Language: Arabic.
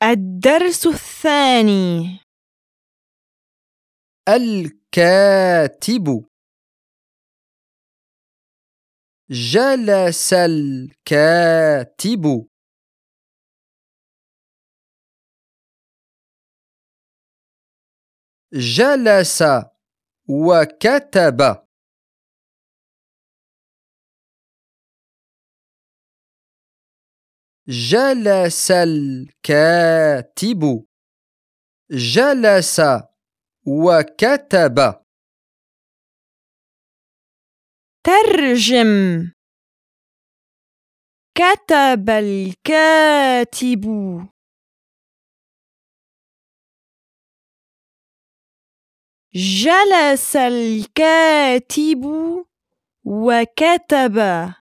الدرس الثاني. الكاتب. جلس الكاتب. جلس وكتب. جلس الكاتب. جلس وكتب. ترجم. كتب الكاتب. جلس الكاتب وكتب.